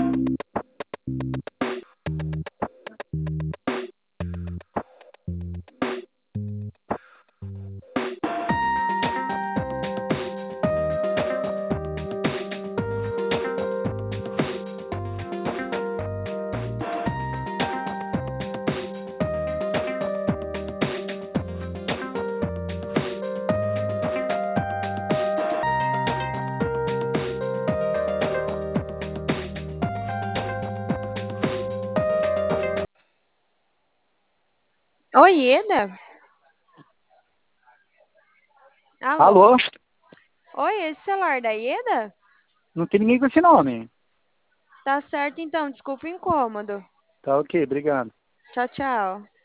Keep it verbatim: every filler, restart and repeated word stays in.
Oi, Ieda? Alô? Alô? Oi, esse celular da Ieda? Não tem ninguém com esse nome. Tá certo então, desculpa o incômodo. Tá ok, obrigado. Tchau, tchau.